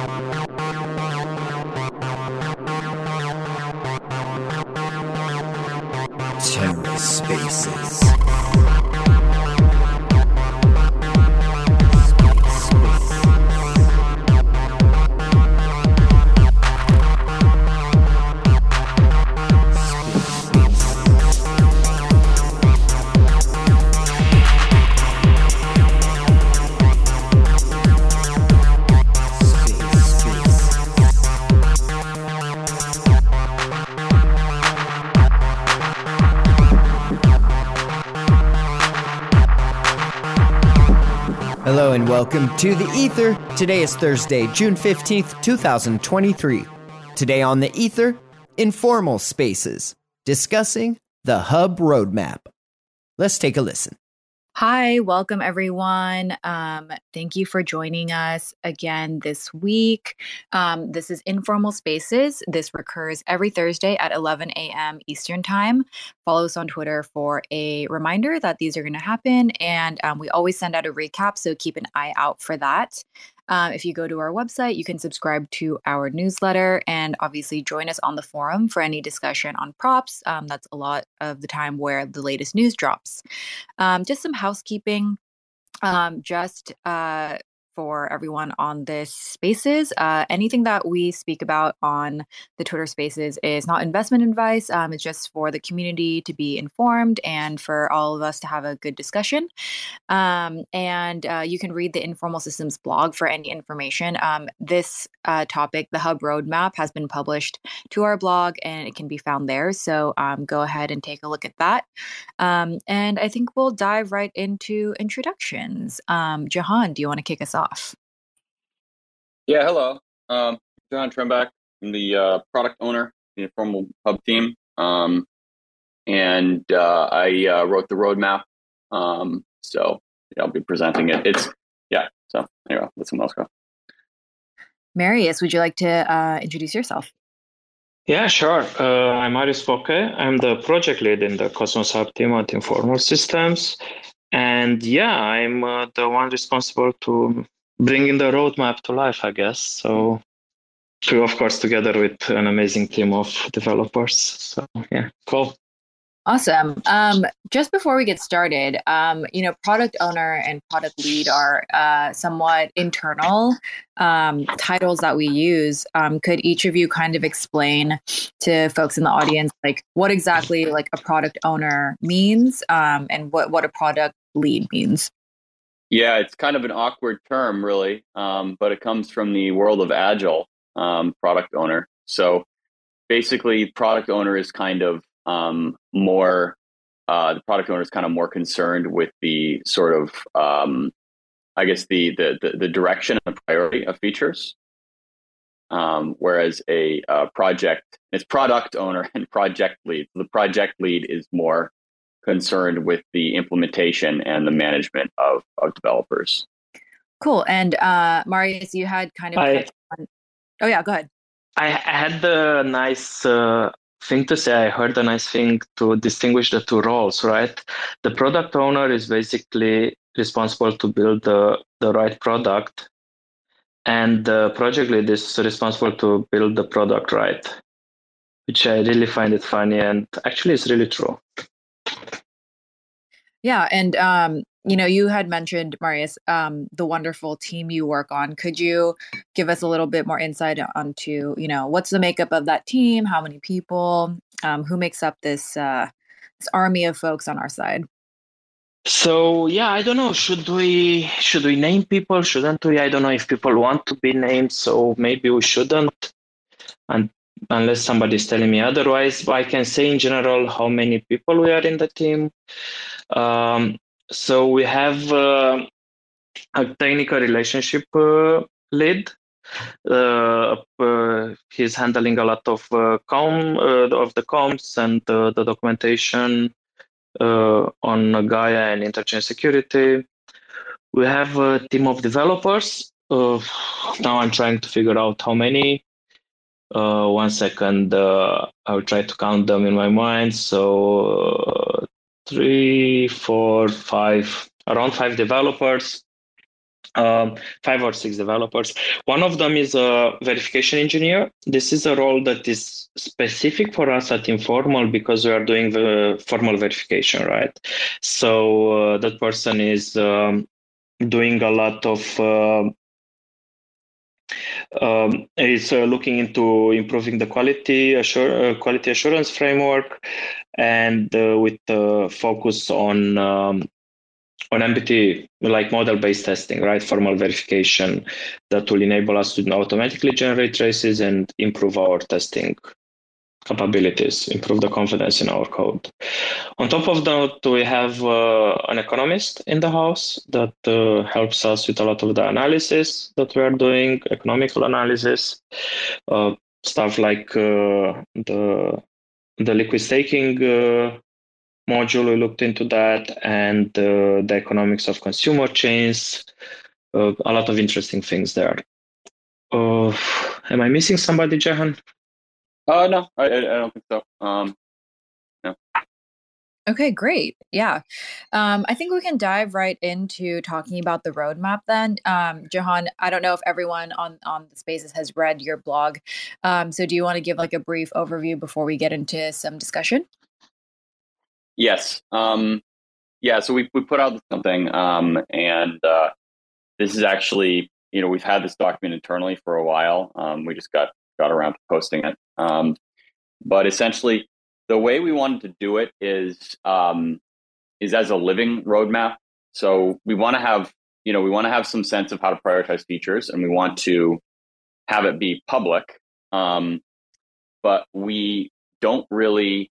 TerraSpaces. Hello and welcome to The Ether. Today is Thursday, June 15th, 2023. Today on The Ether, Informal Spaces, discussing the Hub Roadmap. Let's take a listen. Hi, welcome everyone. Thank you for joining us again this week. This is Informal Spaces. This recurs every Thursday at 11 a.m. Eastern Time. Follow us on Twitter for a reminder that these are going to happen. And we always send out a recap, so keep an eye out for that. If you go to our website, you can subscribe to our newsletter and obviously join us on the forum for any discussion on props. That's a lot of the time where the latest news drops. Just some housekeeping, for everyone on this spaces. Anything that we speak about on the Twitter spaces is not investment advice. It's just for the community to be informed and for all of us to have a good discussion. And you can read the Informal Systems blog for any information. This topic, the Hub Roadmap, has been published to our blog and it can be found there. So go ahead and take a look at that. And I think we'll dive right into introductions. Jahan, do you want to kick us off? Yeah, hello. John Trembach. I'm the product owner in the Informal Hub team. I wrote the roadmap. So I'll be presenting it. So anyway, let someone else go. Marius, would you like to introduce yourself? Yeah, sure. I'm Marius Foke. I'm the project lead in the Cosmos Hub team at Informal Systems. And yeah, I'm the one responsible to bringing the roadmap to life, I guess. So, of course, together with an amazing team of developers. So, yeah, cool. Awesome. Just before we get started, product owner and product lead are somewhat internal titles that we use. Could each of you kind of explain to folks in the audience, like what exactly like a product owner means and what a product lead means? Yeah, it's kind of an awkward term, really, but it comes from the world of Agile, product owner. So basically, product owner is kind of the product owner is kind of more concerned with the sort of, the direction and the priority of features. Whereas a project, it's product owner and project lead. The project lead is more concerned with the implementation and the management of developers. Cool. And Marius, you had kind of touched on... Oh yeah, go ahead. I had the nice thing to say. I heard a nice thing to distinguish the two roles, right? The product owner is basically responsible to build the right product, and the project lead is responsible to build the product right, which I really find it funny, and actually it's really true. Yeah, and you had mentioned, Marius, the wonderful team you work on. Could you give us a little bit more insight onto, what's the makeup of that team? How many people? Who makes up this army of folks on our side? So yeah, I don't know. Should we name people? Shouldn't we? I don't know if people want to be named, so maybe we shouldn't. And unless somebody's telling me otherwise, I can say in general how many people we are in the team. So we have a technical relationship lead. He's handling a lot of the comms and the documentation on Gaia and interchain security. We have a team of developers. Now I'm trying to figure out how many. 1 second, I'll try to count them in my mind. So 3, 4, 5, around 5 developers. five or six developers. One of them is a verification engineer. This is a role that is specific for us at Informal because we are doing the formal verification, right? So that person is doing a lot of is looking into improving the quality assurance framework, and with focus on MBT, like model-based testing, right? Formal verification that will enable us to automatically generate traces and improve our testing capabilities, improve the confidence in our code. On top of that, we have an economist in the house that helps us with a lot of the analysis that we are doing, economical analysis, stuff like the liquid staking module. We looked into that, and the economics of consumer chains. A lot of interesting things there. Am I missing somebody, Jehan? No, I don't think so. No. Okay, great. Yeah. I think we can dive right into talking about the roadmap then. Jehan, I don't know if everyone on the Spaces has read your blog. So do you want to give like a brief overview before we get into some discussion? Yes. Yeah, so we put out something, and this is actually, we've had this document internally for a while. We just got around to posting it. But essentially, the way we wanted to do it is as a living roadmap. So we want to have some sense of how to prioritize features, and we want to have it be public. But we don't really,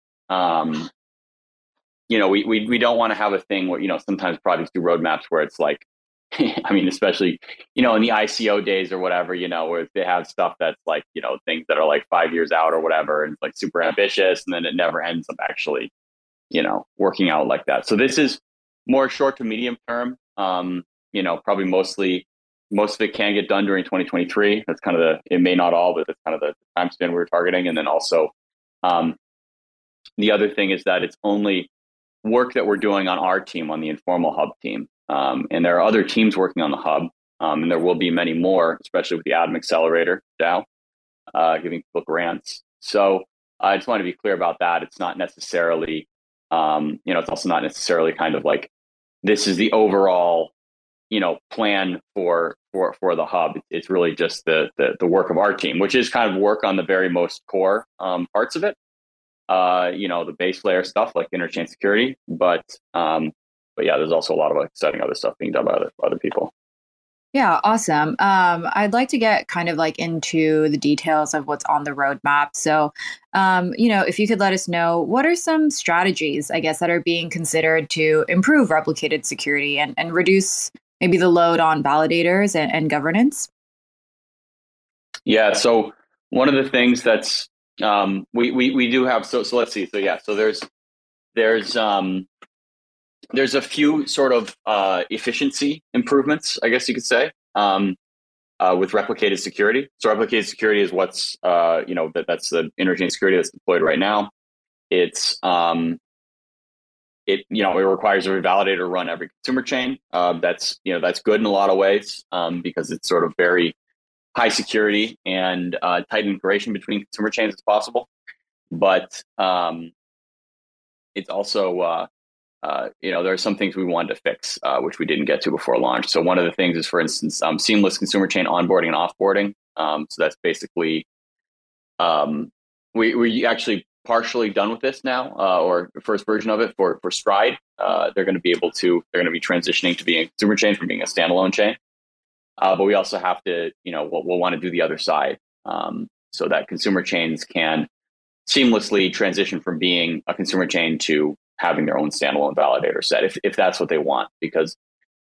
we don't want to have a thing where, sometimes projects do roadmaps where it's like, I mean, especially, in the ICO days or whatever, where they have stuff that's like, things that are like 5 years out or whatever, and it's like super ambitious, and then it never ends up actually, working out like that. So this is more short to medium term. Probably most of it can get done during 2023. That's kind of it may not all, but that's kind of the time span we were targeting. And then also, the other thing is that it's only work that we're doing on our team, on the Informal Hub team. And there are other teams working on the hub, and there will be many more, especially with the Atom Accelerator DAO, giving people grants. So I just want to be clear about that. It's not necessarily, it's also not necessarily kind of like, this is the overall, plan for the hub. It's really just the work of our team, which is kind of work on the very most core parts of it. The base layer stuff like interchain security, but yeah, there's also a lot of exciting other stuff being done by other people. Yeah, awesome. I'd like to get kind of like into the details of what's on the roadmap. So, if you could let us know, what are some strategies, I guess, that are being considered to improve replicated security and reduce maybe the load on validators and governance? Yeah, so one of the things that's we do have, so let's see. So yeah, so there's a few sort of efficiency improvements, I guess you could say, with replicated security. So replicated security is what's that's the interchain security that's deployed right now. It's it requires every validator to run every consumer chain. That's good in a lot of ways, because it's sort of very high security and tight integration between consumer chains as possible. But it's also there are some things we wanted to fix, which we didn't get to before launch. So one of the things is, for instance, seamless consumer chain onboarding and offboarding. So that's basically, we actually partially done with this now, or the first version of it for Stride. They're going to be transitioning to being a consumer chain from being a standalone chain. But we also have to, we'll want to do the other side, so that consumer chains can seamlessly transition from being a consumer chain to having their own standalone validator set, if that's what they want, because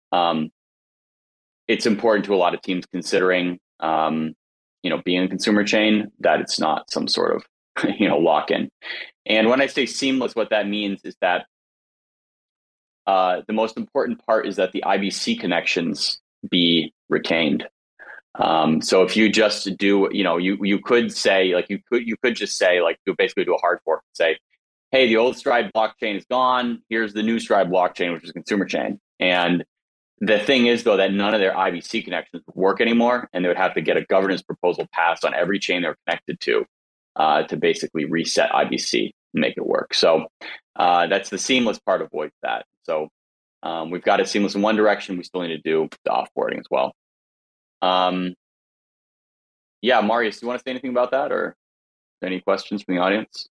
it's important to a lot of teams considering, being a consumer chain, that it's not some sort of, lock-in. And when I say seamless, what that means is that the most important part is that the IBC connections be retained. So if you just do, you could say, like, you could just say, like, you basically do a hard fork and say, hey, the old Stride blockchain is gone. Here's the new Stride blockchain, which is a consumer chain. And the thing is, though, that none of their IBC connections would work anymore, and they would have to get a governance proposal passed on every chain they're connected to basically reset IBC and make it work. So that's the seamless part avoids that. So we've got it seamless in one direction. We still need to do the offboarding as well. Yeah, Marius, do you want to say anything about that, or any questions from the audience?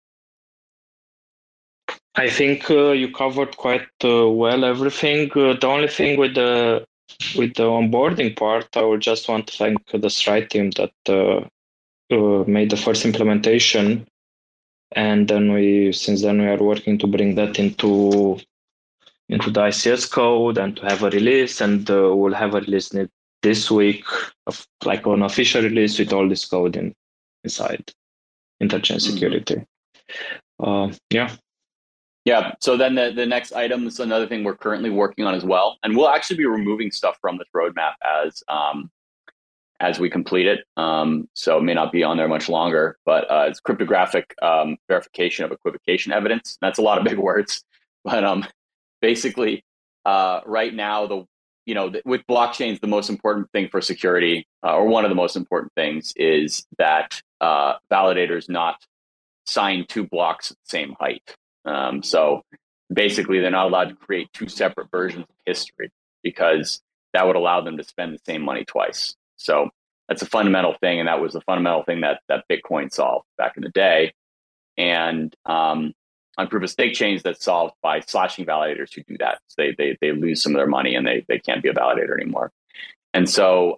I think you covered quite well everything. The only thing with the onboarding part, I would just want to thank the Stride team that made the first implementation, and then since then we are working to bring that into the ICS code and to have a release, and we'll have a release this week, like an official release with all this code inside interchain security. Yeah. So then the next item is another thing we're currently working on as well, and we'll actually be removing stuff from this roadmap as we complete it. So it may not be on there much longer, but it's cryptographic verification of equivocation evidence. That's a lot of big words, but basically, right now, with blockchains, the most important thing for security, or one of the most important things, is that validators not sign two blocks at the same height. So basically, they're not allowed to create two separate versions of history, because that would allow them to spend the same money twice. So that's a fundamental thing, and that was the fundamental thing that Bitcoin solved back in the day. And on proof of stake chains, that's solved by slashing validators who do that. So they lose some of their money, and they can't be a validator anymore. And so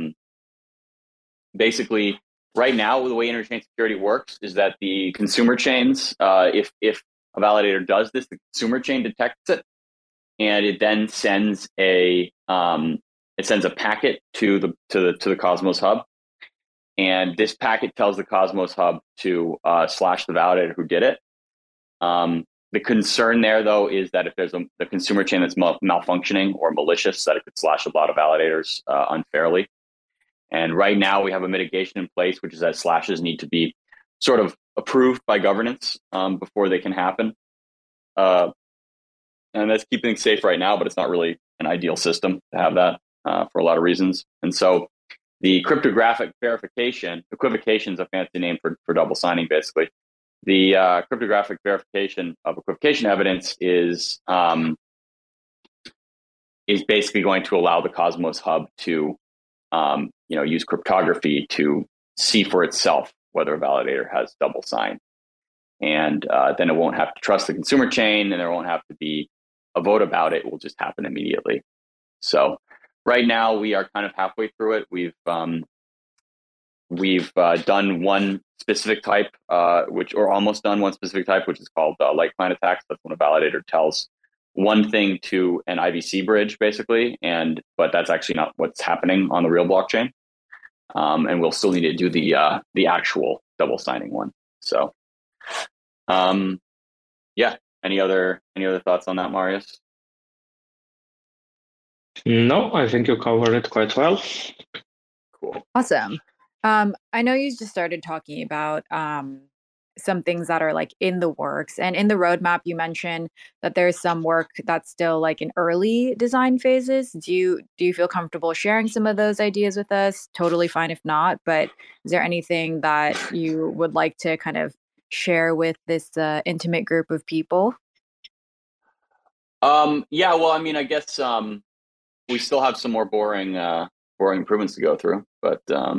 basically, right now, the way interchain security works is that the consumer chains, if a validator does this, the consumer chain detects it, and it then sends a packet to the Cosmos Hub, and this packet tells the Cosmos Hub to slash the validator who did it. The concern there, though, is that if there's the consumer chain that's malfunctioning or malicious, that it could slash a lot of validators unfairly. And right now, we have a mitigation in place, which is that slashes need to be sort of approved by governance before they can happen. And that's keeping things safe right now, but it's not really an ideal system to have that for a lot of reasons. And so the cryptographic verification, equivocation is a fancy name for double signing, basically. The cryptographic verification of equivocation evidence is basically going to allow the Cosmos Hub to use cryptography to see for itself whether a validator has double signed. And then it won't have to trust the consumer chain, and there won't have to be a vote about it. It will just happen immediately. So right now we are kind of halfway through it. We've done one specific type, or almost done one specific type, which is called light client attacks. That's when a validator tells one thing to an IBC bridge, basically, but that's actually not what's happening on the real blockchain. And we'll still need to do the actual double signing one. So, yeah. Any other thoughts on that, Marius? No, I think you covered it quite well. Cool. Awesome. I know you just started talking about some things that are like in the works, and in the roadmap you mentioned that there's some work that's still like in early design phases. Do you feel comfortable sharing some of those ideas with us? Totally fine if not, but is there anything that you would like to kind of share with this intimate group of people? Yeah, well, I mean, I guess we still have some more boring improvements to go through, but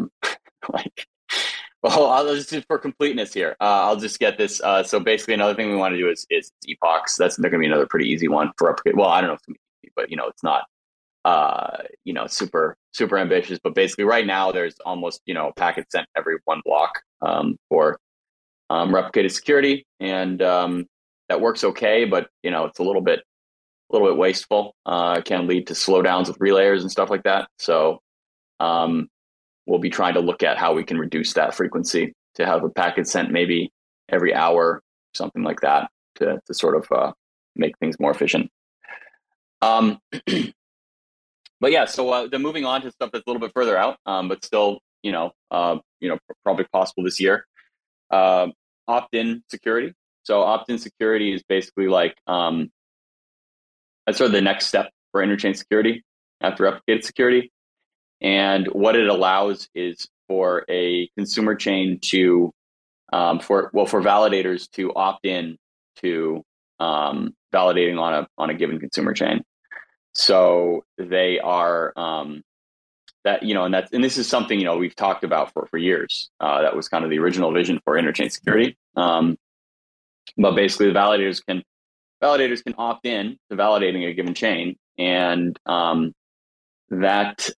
well, I'll just do for completeness here. I'll just get this. So basically, another thing we want to do is epochs. They're going to be another pretty easy one for replicate. Well, I don't know if it's going to be easy, but it's not super ambitious. But basically, right now there's almost a packet sent every one block for replicated security, and that works okay. But it's a little bit wasteful. It can lead to slowdowns with relayers and stuff like that. So we'll be trying to look at how we can reduce that frequency to have a packet sent maybe every hour, something like that, to sort of make things more efficient. But yeah, so then moving on to stuff that's a little bit further out, but still, probably possible this year. Opt-in security. So opt-in security is basically like that's sort of the next step for interchain security after replicated security. And what it allows is for a consumer chain to, for validators to opt in to validating on a given consumer chain. So they are that, and this is something, we've talked about for years. That was kind of the original vision for interchain security. But basically, the validators can opt in to validating a given chain, and that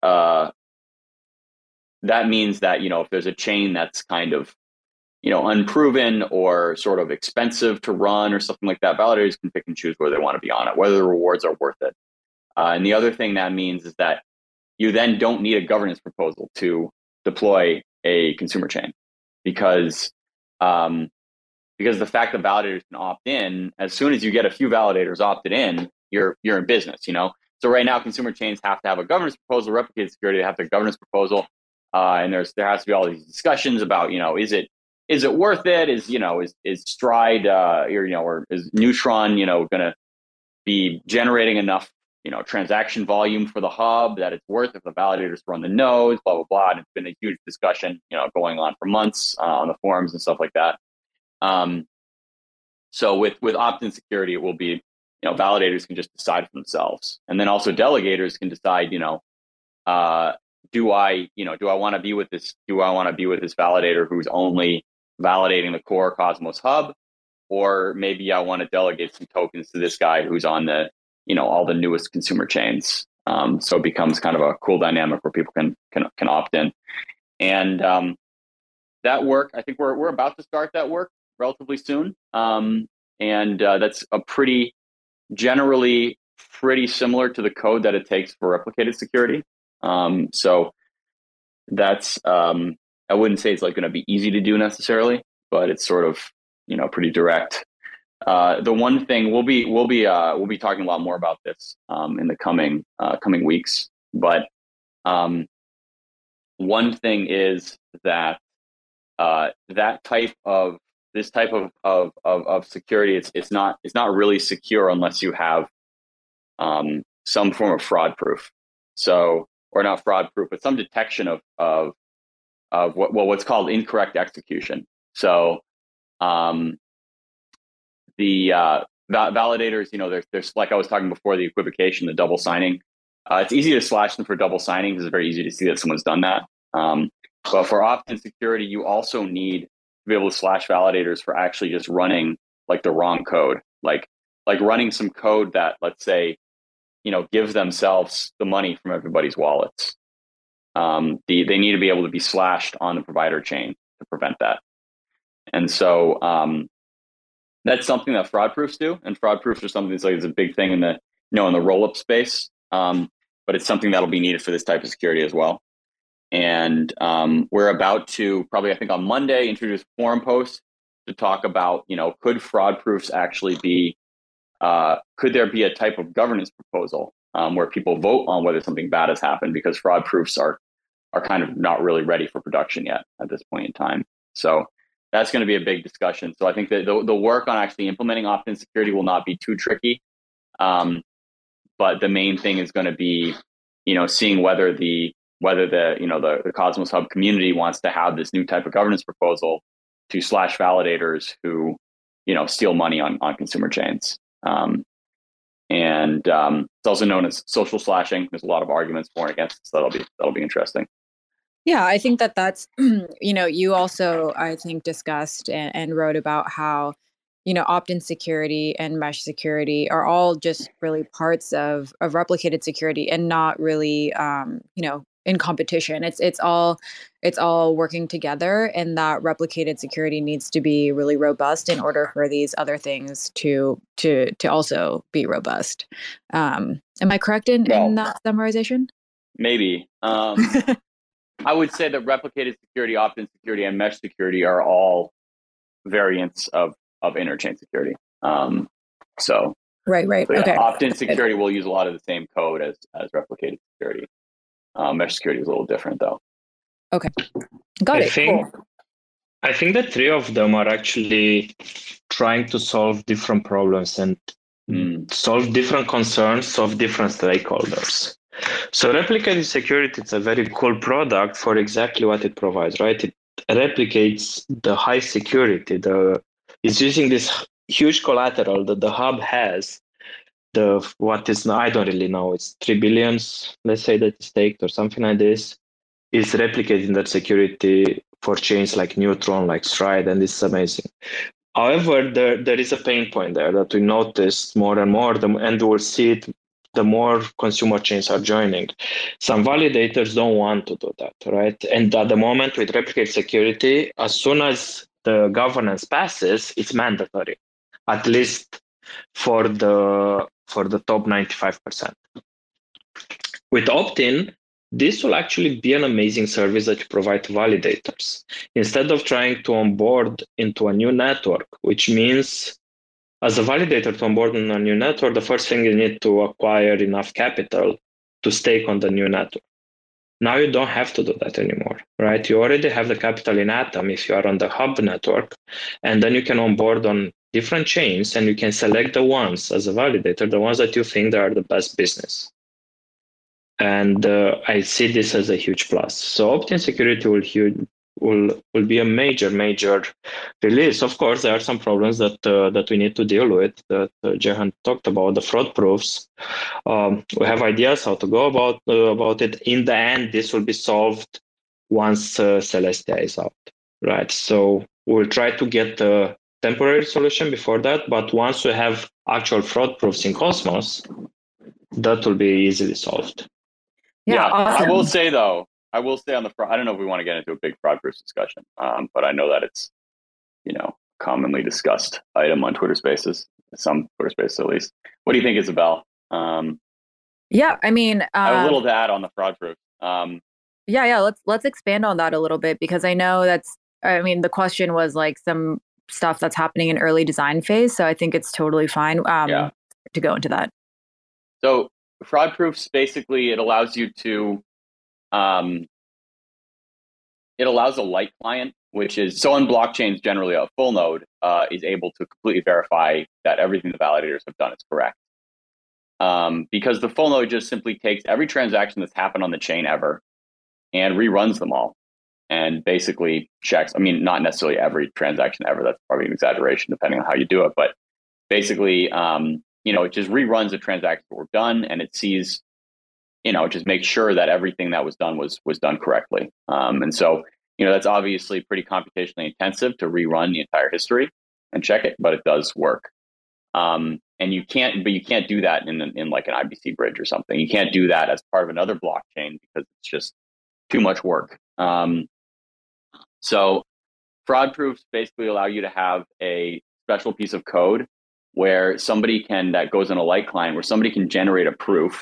means that if there's a chain that's kind of unproven or sort of expensive to run or something like that, validators can pick and choose where they want to be on it, whether the rewards are worth it. And the other thing that means is that you then don't need a governance proposal to deploy a consumer chain, because the fact that validators can opt in, as soon as you get a few validators opted in, you're in business. So right now, consumer chains have to have a governance proposal. Replicated security, they have the governance proposal, and there has to be all these discussions about is it worth it? Is Stride or is Neutron going to be generating enough transaction volume for the hub that it's worth if the validators run the nodes, blah blah blah. And it's been a huge discussion going on for months on the forums and stuff like that. So with opt-in security, it will be validators can just decide for themselves, and then also delegators can decide do I want to be with this validator who's only validating the core Cosmos hub, or maybe I want to delegate some tokens to this guy who's on the all the newest consumer chains. So it becomes kind of a cool dynamic where people can opt in, and that work, I think we're about to start that work relatively soon, and that's generally pretty similar to the code that it takes for replicated security. So that's I wouldn't say it's going to be easy to do necessarily, but it's sort of pretty direct. The one thing we'll be talking a lot more about this in the coming weeks. But one thing is that this type of security, it's not really secure unless you have some form of fraud proof. So, or not fraud proof, but some detection of what's called incorrect execution. So the validators, there's like I was talking before, the equivocation, the double signing. It's easy to slash them for double signing because it's very easy to see that someone's done that. But for opt-in security, you also need to be able to slash validators for actually just running like the wrong code, like running some code that, let's say, gives themselves the money from everybody's wallets. They need to be able to be slashed on the provider chain to prevent that. And so that's something that fraud proofs do, and fraud proofs are something that's like, it's a big thing in the in the roll-up space. But it's something that'll be needed for this type of security as well. And we're about to probably, I think on Monday, introduce a forum post to talk about, could fraud proofs actually be, could there be a type of governance proposal where people vote on whether something bad has happened, because fraud proofs are kind of not really ready for production yet at this point in time. So that's going to be a big discussion. So I think that the work on actually implementing opt-in security will not be too tricky. But the main thing is going to be, seeing whether the Cosmos Hub community wants to have this new type of governance proposal to slash validators who, steal money on consumer chains. And it's also known as social slashing. There's a lot of arguments for and against, so that'll be interesting. Yeah, I think that's, you also, I think, discussed and wrote about how, opt-in security and mesh security are all just really parts of replicated security and not really, in competition. It's all working together, and that replicated security needs to be really robust in order for these other things to also be robust. Am I correct in that summarization? Maybe. I would say that replicated security, opt-in security, and mesh security are all variants of interchain security. Right. So yeah, okay. Opt-in security will use a lot of the same code as replicated security. Mesh security is a little different, though. Okay, got it. I think the three of them are actually trying to solve different problems, and solve different concerns of different stakeholders. So replicated security is a very cool product for exactly what it provides, right? It replicates the high security. It's using this huge collateral that the hub has. I don't really know. It's 3 billions, let's say, that is staked or something like this. Is replicating that security for chains like Neutron, like Stride, and this is amazing. However, there is a pain point there that we noticed more and more, and we'll see it the more consumer chains are joining. Some validators don't want to do that, right? And at the moment with replicate security, as soon as the governance passes, it's mandatory, at least for the top 95%. With opt-in, this will actually be an amazing service that you provide to validators. Instead of trying to onboard into a new network, which means as a validator to onboard in a new network, the first thing you need to acquire enough capital to stake on the new network. Now you don't have to do that anymore, right? You already have the capital in Atom if you are on the hub network, and then you can onboard on different chains and you can select the ones as a validator, the ones that you think are the best business. And I see this as a huge plus. So opt-in security will be a major release. Of course, there are some problems that we need to deal with that Jehan talked about, the fraud proofs. We have ideas how to go about it. In the end, this will be solved once Celestia is out, right? So we'll try to get a temporary solution before that, but once we have actual fraud proofs in Cosmos, that will be easily solved. Yeah, awesome. I will say on the front, I don't know if we want to get into a big fraud proof discussion, but I know that it's, commonly discussed item on Twitter Spaces, some Twitter Spaces at least. What do you think, Isabel? Yeah, I mean, I have a little to add on the fraud proof. Yeah. Let's expand on that a little bit, because I know the question was like some stuff that's happening in early design phase. So I think it's totally fine to go into that. So fraud proofs, basically, it allows you to, it allows a light client, which is, so on blockchains, generally a full node is able to completely verify that everything the validators have done is correct. Because the full node just simply takes every transaction that's happened on the chain ever and reruns them all and basically checks, not necessarily every transaction ever, that's probably an exaggeration depending on how you do it, but basically, it just reruns the transactions that were done, and it sees, it just makes sure that everything that was done was done correctly. And so, that's obviously pretty computationally intensive to rerun the entire history and check it, but it does work. And you can't do that in like an IBC bridge or something. You can't do that as part of another blockchain because it's just too much work. So fraud proofs basically allow you to have a special piece of code where that goes in a light client, where somebody can generate a proof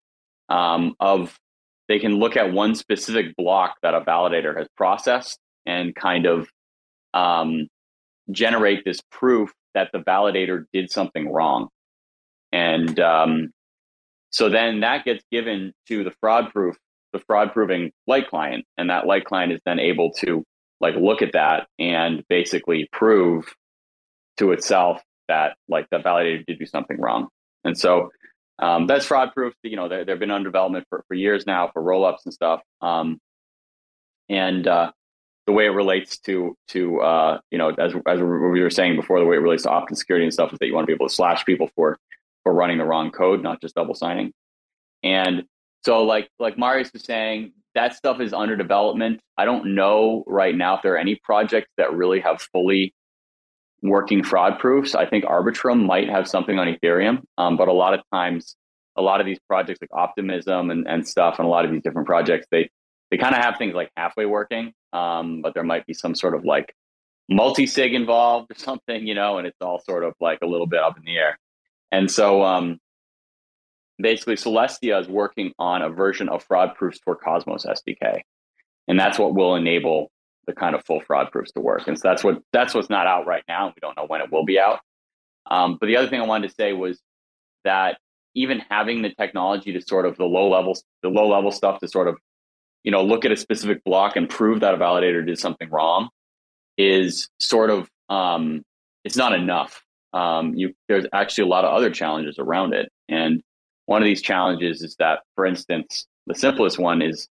they can look at one specific block that a validator has processed and kind of generate this proof that the validator did something wrong. And so then that gets given to the fraud proving light client, and that light client is then able to look at that and basically prove to itself that the validator did do something wrong. And so that's fraud proof. They've been under development for years now for rollups and stuff. And the way it relates to as we were saying before, the way it relates to opt-in security and stuff is that you want to be able to slash people for running the wrong code, not just double signing. And so like Marius was saying, that stuff is under development. I don't know right now if there are any projects that really have fully working fraud proofs. I think Arbitrum might have something on Ethereum, but a lot of times, a lot of these projects like Optimism and stuff, and a lot of these different projects, they kind of have things like halfway working, but there might be some sort of multi-sig involved or something, and it's all sort of a little bit up in the air. And so basically Celestia is working on a version of fraud proofs for Cosmos SDK, and that's what will enable the kind of full fraud proofs to work. And so that's what's not out right now. We don't know when it will be out. But the other thing I wanted to say was that even having the technology to sort of the low level stuff to sort of, look at a specific block and prove that a validator did something wrong is sort of, it's not enough. there's actually a lot of other challenges around it. And one of these challenges is that, for instance, the simplest one is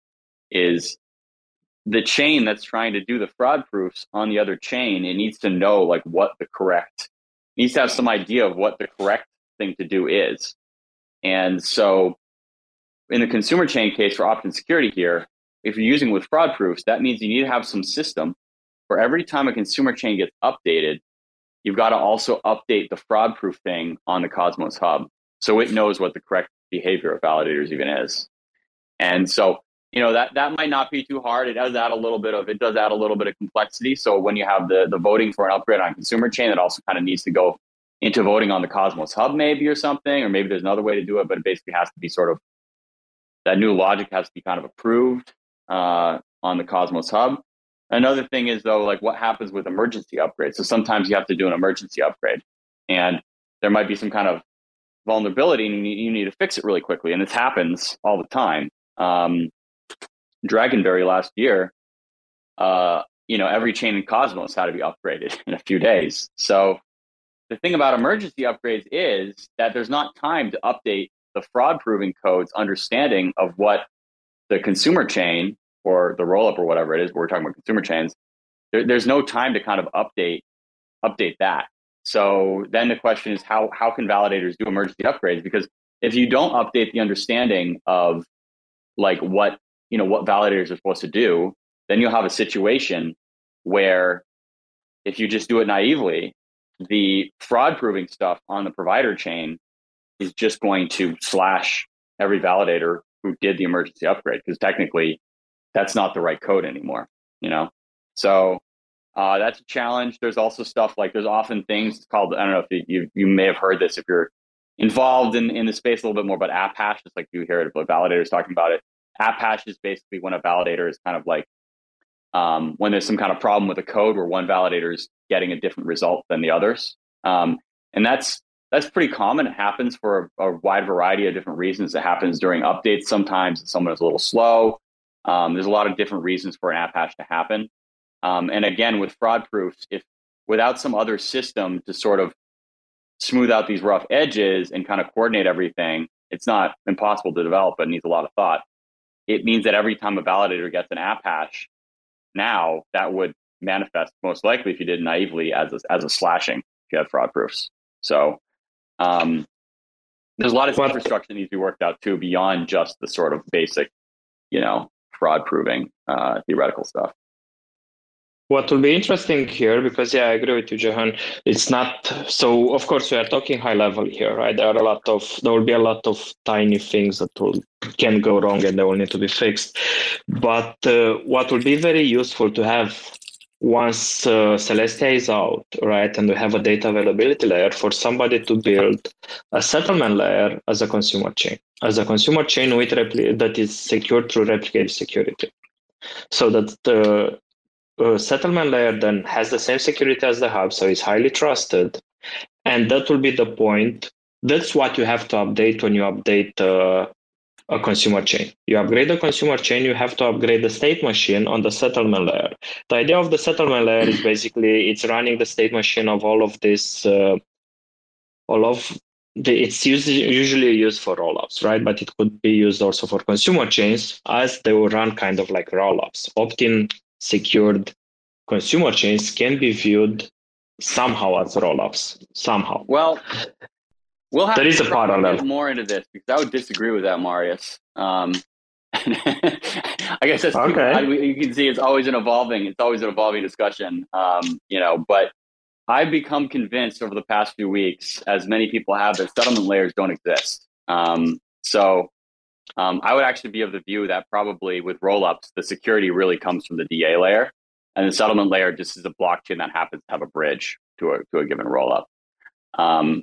the chain that's trying to do the fraud proofs on the other chain. It needs to know like needs to have some idea of what the correct thing to do is. And so in the consumer chain case for opt-in security here, if you're using with fraud proofs, that means you need to have some system where every time a consumer chain gets updated, you've got to also update the fraud proof thing on the Cosmos Hub, so it knows what the correct behavior of validators even is. And so, that might not be too hard. It does add a little bit of complexity. So when you have the voting for an upgrade on consumer chain, it also kind of needs to go into voting on the Cosmos Hub maybe or something, or maybe there's another way to do it, but it basically has to be sort of, that new logic has to be kind of approved on the Cosmos Hub. Another thing is though, like what happens with emergency upgrades. So sometimes you have to do an emergency upgrade and there might be some kind of vulnerability and you need to fix it really quickly. And this happens all the time. Dragonberry last year, every chain in Cosmos had to be upgraded in a few days. So the thing about emergency upgrades is that there's not time to update the fraud proving code's understanding of what the consumer chain or the rollup or whatever it is, we're talking about consumer chains, there's no time to kind of update that. So then the question is how can validators do emergency upgrades? Because if you don't update the understanding of like what validators are supposed to do, then you'll have a situation where if you just do it naively, the fraud proving stuff on the provider chain is just going to slash every validator who did the emergency upgrade, because technically that's not the right code anymore, So that's a challenge. There's also stuff like there's often things called, I don't know if you may have heard this if you're involved in the space a little bit more, but app hash, just like you hear it, but validators talking about it. App hash is basically when a validator is kind of like when there's some kind of problem with a code where one validator is getting a different result than the others. And that's pretty common. It happens for a wide variety of different reasons. It happens during updates. Sometimes someone is a little slow. There's a lot of different reasons for an app hash to happen. And again, with fraud proofs, if without some other system to sort of smooth out these rough edges and kind of coordinate everything, it's not impossible to develop, but it needs a lot of thought. It means that every time a validator gets an app hash, now that would manifest most likely if you did naively as a slashing if you had fraud proofs. So there's a lot of infrastructure that needs to be worked out too, beyond just the sort of basic, fraud proving theoretical stuff. What will be interesting here, because I agree with you, Johan, it's not, so of course we are talking high level here, right? There will be a lot of tiny things that can go wrong and they will need to be fixed. But what will be very useful to have once Celestia is out, right, and we have a data availability layer, for somebody to build a settlement layer as a consumer chain with that is secured through replicated security. So that the settlement layer then has the same security as the hub, so it's highly trusted. And that will be the point. That's what you have to update when you update a consumer chain. You upgrade the consumer chain, you have to upgrade the state machine on the settlement layer. The idea of the settlement layer is basically it's running the state machine of all of this, it's usually used for rollups, right? But it could be used also for consumer chains, as they will run kind of like rollups. Opt-in secured consumer chains can be viewed somehow as rollups, somehow. Well, we'll have there is a parallel. Get more into this because I would disagree with that, Marius. I guess that's okay. You can see it's always an evolving discussion. But I've become convinced over the past few weeks, as many people have, that settlement layers don't exist. I would actually be of the view that probably with rollups, the security really comes from the DA layer, and the settlement layer just is a blockchain that happens to have a bridge to a given rollup. Can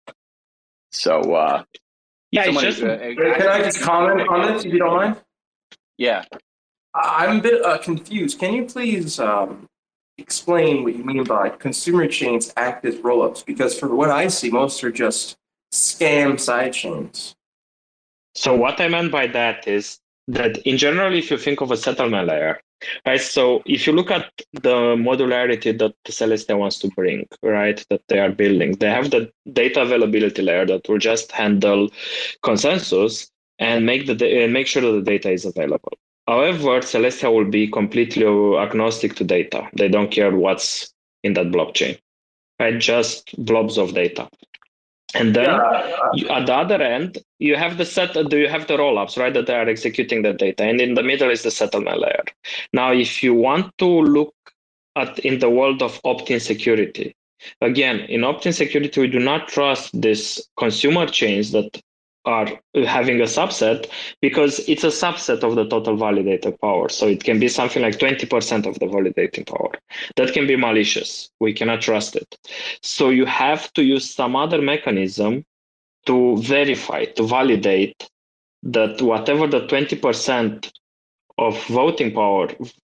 I just comment on this, if you don't mind? Yeah. I'm a bit confused. Can you please explain what you mean by consumer chains act as rollups? Because for what I see, most are just scam side chains. So what I meant by that is that in general, if you think of a settlement layer, Right. So if you look at the modularity that Celestia wants to bring, right, that they are building, they have the data availability layer that will just handle consensus and make sure that the data is available. However, Celestia will be completely agnostic to data. They don't care what's in that blockchain, right? Just blobs of data. And then at the other end, you have the rollups, right, that are executing the data. And in the middle is the settlement layer. Now, if you want to look at in the world of opt-in security, again, in opt-in security, we do not trust these consumer chains that are having a subset because it's a subset of the total validator power. So it can be something like 20% of the validating power. That can be malicious. We cannot trust it. So you have to use some other mechanism to verify, to validate that whatever the 20% of voting power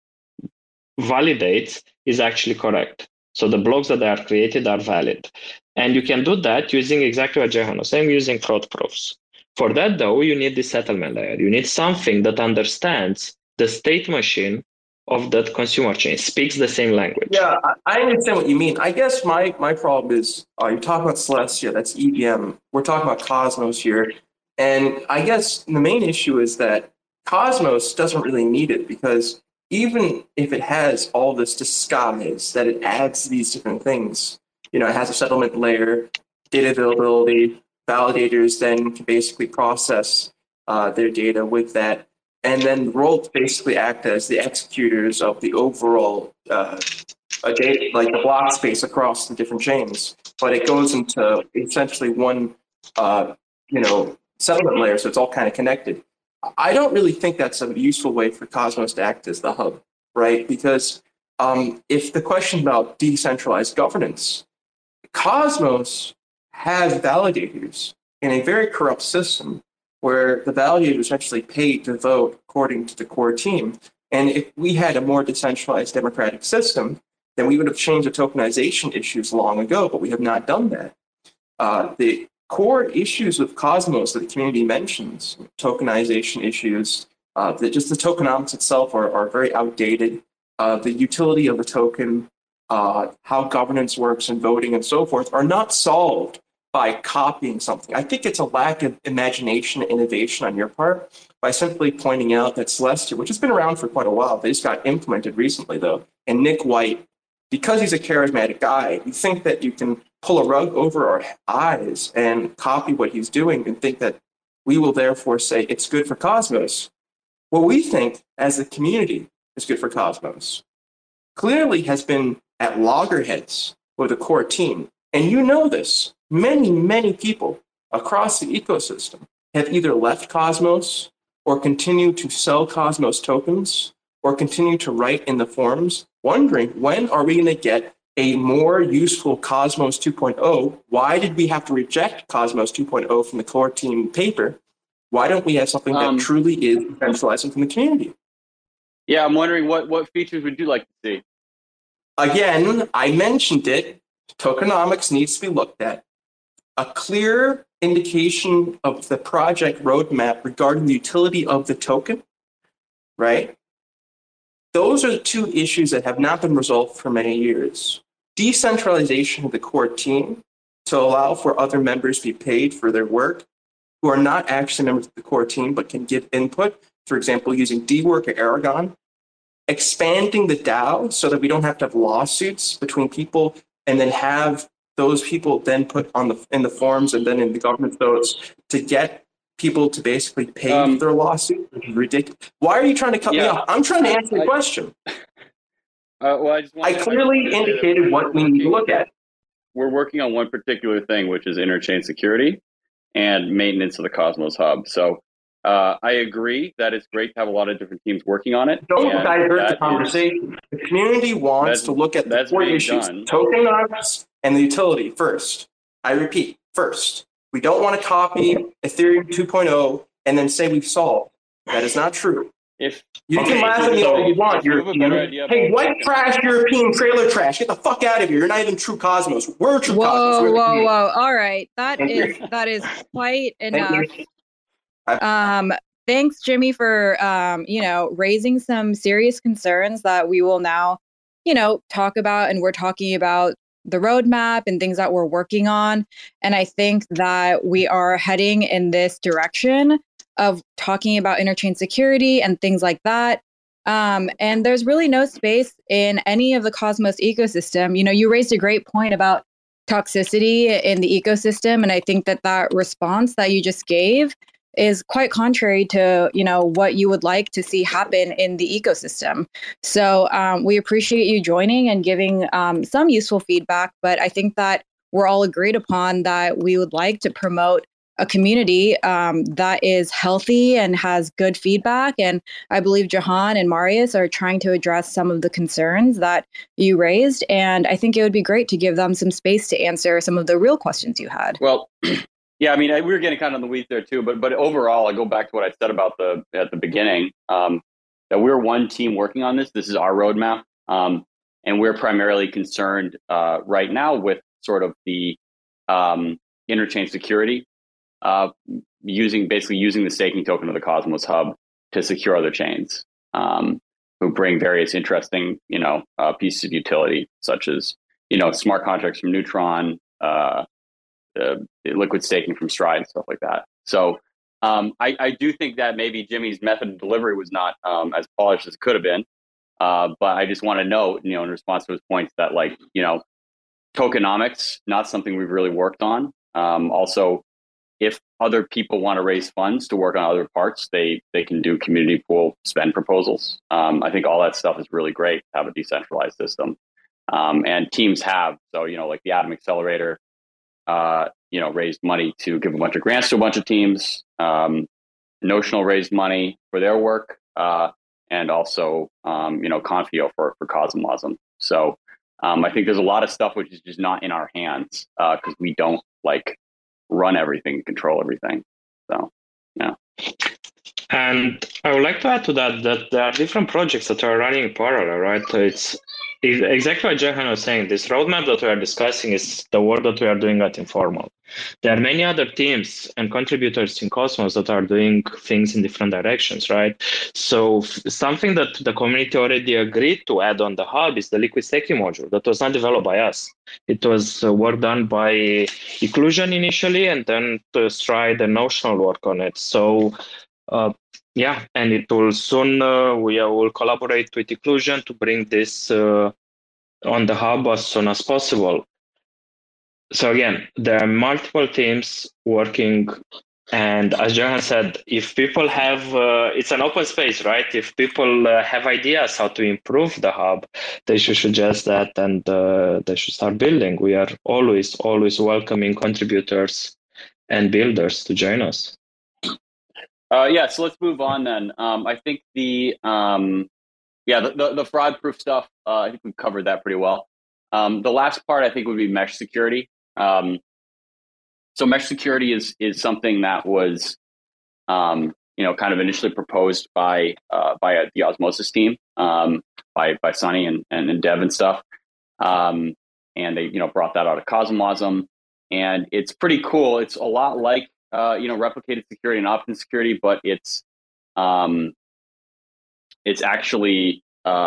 validates is actually correct. So the blocks that are created are valid. And you can do that using exactly what Jehan was saying, using crowd proofs. For that, though, you need the settlement layer. You need something that understands the state machine of that consumer chain, speaks the same language. Yeah, I understand what you mean. I guess my problem is, you talk about Celestia, that's EVM. We're talking about Cosmos here. And I guess the main issue is that Cosmos doesn't really need it because even if it has all this disguise that it adds these different things, it has a settlement layer, data availability, validators then can basically process their data with that. And then roles basically act as the executors of the overall data, like the block space across the different chains. But it goes into essentially one, settlement layer, so it's all kind of connected. I don't really think that's a useful way for Cosmos to act as the hub, right? Because if the question about decentralized governance, Cosmos has validators in a very corrupt system where the validators actually paid to vote according to the core team. And if we had a more decentralized democratic system, then we would have changed the tokenization issues long ago, but we have not done that. The core issues with Cosmos that the community mentions, tokenization issues, just the tokenomics itself are very outdated. The utility of the token, how governance works and voting and so forth are not solved by copying something. I think it's a lack of imagination and innovation on your part by simply pointing out that Celestia, which has been around for quite a while, they just got implemented recently though, and Nick White, because he's a charismatic guy, you think that you can pull a rug over our eyes and copy what he's doing and think that we will therefore say it's good for Cosmos. What we think as a community is good for Cosmos clearly has been at loggerheads with the core team. And you know this. Many, many people across the ecosystem have either left Cosmos or continue to sell Cosmos tokens or continue to write in the forums wondering when are we going to get a more useful Cosmos 2.0? Why did we have to reject Cosmos 2.0 from the core team paper? Why don't we have something that truly is decentralizing from the community? Yeah, I'm wondering what features would you like to see? Again, I mentioned it. Tokenomics needs to be looked at. A clear indication of the project roadmap regarding the utility of the token, right? Those are the two issues that have not been resolved for many years. Decentralization of the core team to allow for other members to be paid for their work who are not actually members of the core team but can give input, for example, using DWork or Aragon. Expanding the DAO so that we don't have to have lawsuits between people and then have those people then put in the forums and then in the government votes to get people to basically pay for their lawsuit, which is ridiculous. Why are you trying to cut me off? I'm trying to answer the question. I clearly indicated what we need to look at. We're working on one particular thing, which is interchain security and maintenance of the Cosmos Hub. So I agree that it's great to have a lot of different teams working on it. Don't divert the conversation. The community wants to look at the core issues, tokenomics and the utility first. I repeat, first. We don't want to copy Ethereum 2.0 and then say we've solved. That is not true. You can laugh at me all you want, European. Hey, white trash, European trailer trash. Get the fuck out of here. You're not even true Cosmos. We're true Cosmos. Whoa. All right. That is quite enough. thanks, Jimmy, for raising some serious concerns that we will now, talk about. And we're talking about the roadmap and things that we're working on. And I think that we are heading in this direction of talking about interchain security and things like that. And there's really no space in any of the Cosmos ecosystem. You raised a great point about toxicity in the ecosystem. And I think that response that you just gave is quite contrary to, what you would like to see happen in the ecosystem. So we appreciate you joining and giving some useful feedback. But I think that we're all agreed upon that we would like to promote a community that is healthy and has good feedback. And I believe Jahan and Marius are trying to address some of the concerns that you raised. And I think it would be great to give them some space to answer some of the real questions you had. Well, yeah, I mean, we were getting kind of on the weeds there too, but overall, I go back to what I said about at the beginning, that we're one team working on this. This is our roadmap. And we're primarily concerned right now with sort of the interchain security, using the staking token of the Cosmos Hub to secure other chains, who bring various interesting, pieces of utility, such as, smart contracts from Neutron, liquid staking from Stride, stuff like that. So I do think that maybe Jimmy's method of delivery was not as polished as it could have been. But I just want to note, in response to his points, that tokenomics, not something we've really worked on. Also, if other people want to raise funds to work on other parts, they can do community pool spend proposals. I think all that stuff is really great to have a decentralized system. And teams have, so, like the Atom Accelerator, raised money to give a bunch of grants to a bunch of teams. Notional raised money for their work, and also, Confio for Cosmosm. So I think there's a lot of stuff which is just not in our hands because we don't run everything, control everything. So, yeah. And I would like to add to that there are different projects that are running in parallel, right? It's exactly what Jahan was saying. This roadmap that we are discussing is the work that we are doing at Informal. There are many other teams and contributors in Cosmos that are doing things in different directions, right? So something that the community already agreed to add on the hub is the liquid staking module that was not developed by us. It was work done by Eclusion initially, and then to Stride and Notional work on it. So and it will soon, we will collaborate with Eclusion to bring this on the hub as soon as possible. So again, there are multiple teams working. And as Jahan said, if people have, it's an open space, right? If people have ideas how to improve the hub, they should suggest that, and they should start building. We are always welcoming contributors and builders to join us. So let's move on then. I think the fraud proof stuff, I think we've covered that pretty well. The last part I think would be mesh security. So mesh security is something that was, kind of initially proposed by the Osmosis team, by Sunny and Dev and stuff. And they, brought that out of Cosmosm, and it's pretty cool. It's a lot like, replicated security and opt-in security, but it's actually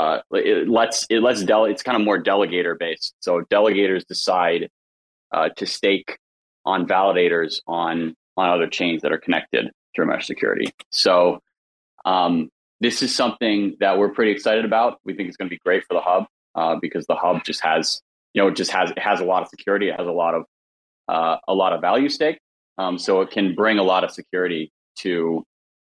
it's kind of more delegator based. So delegators decide to stake on validators on other chains that are connected through mesh security. So this is something that we're pretty excited about. We think it's going to be great for the hub because the hub just has, it has a lot of security. It has a lot of value stake. So it can bring a lot of security to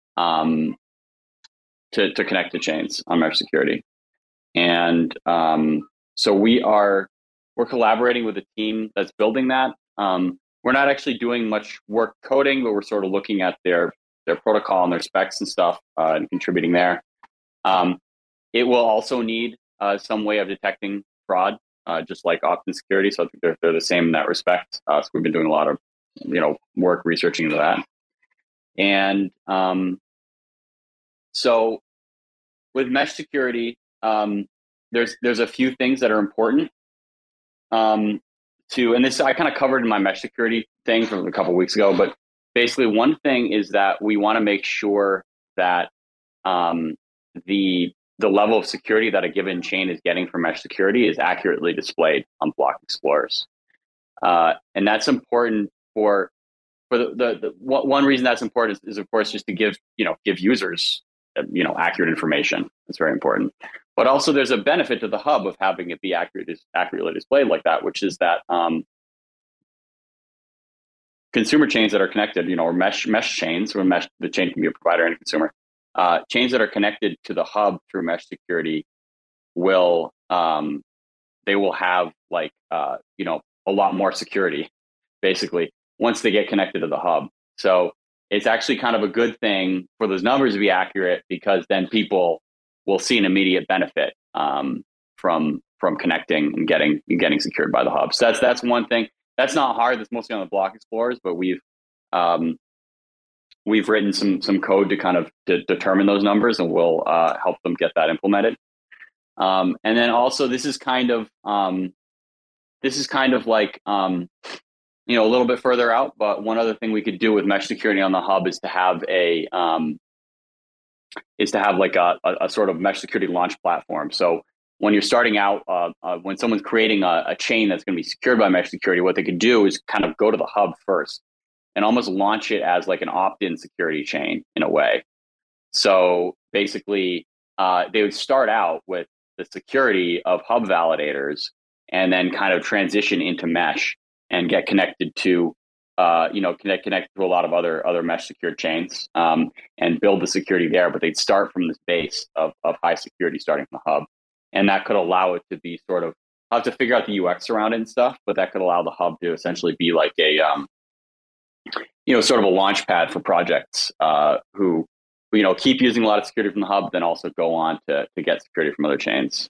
connect to chains on mesh security. And so we're collaborating with a team that's building that. We're not actually doing much work coding, but we're sort of looking at their protocol and their specs and stuff and contributing there. It will also need some way of detecting fraud, just like opt-in security. So I think they're the same in that respect. So we've been doing a lot of work researching into that. And so with mesh security, there's a few things that are important and this I kind of covered in my mesh security thing from a couple of weeks ago, but basically one thing is that we want to make sure that the level of security that a given chain is getting from mesh security is accurately displayed on block explorers. And that's important for the one reason that's important is of course just to give users accurate information. It's very important. But also there's a benefit to the hub of having it be accurately displayed like that, which is that consumer chains that are connected, or mesh chains, or the chain can be a provider and a consumer. Chains that are connected to the hub through mesh security will have a lot more security, basically, once they get connected to the hub. So it's actually kind of a good thing for those numbers to be accurate, because then people will see an immediate benefit from connecting and getting secured by the hub. So that's one thing. That's not hard. That's mostly on the block explorers, but we've written some code to kind of determine those numbers, and we'll help them get that implemented. And then also this is kind of like a little bit further out, but one other thing we could do with mesh security on the hub is to have a sort of mesh security launch platform. So when you're starting out, when someone's creating a chain that's going to be secured by mesh security, what they could do is kind of go to the hub first and almost launch it as like an opt-in security chain in a way. So basically, they would start out with the security of hub validators, and then kind of transition into mesh and get connected to, connected to a lot of other mesh secured chains, and build the security there. But they'd start from this base of high security starting from the hub, and that could allow it to be sort of, I'll have to figure out the UX around it and stuff, but that could allow the hub to essentially be like a sort of a launch pad for projects who keep using a lot of security from the hub, then also go on to get security from other chains.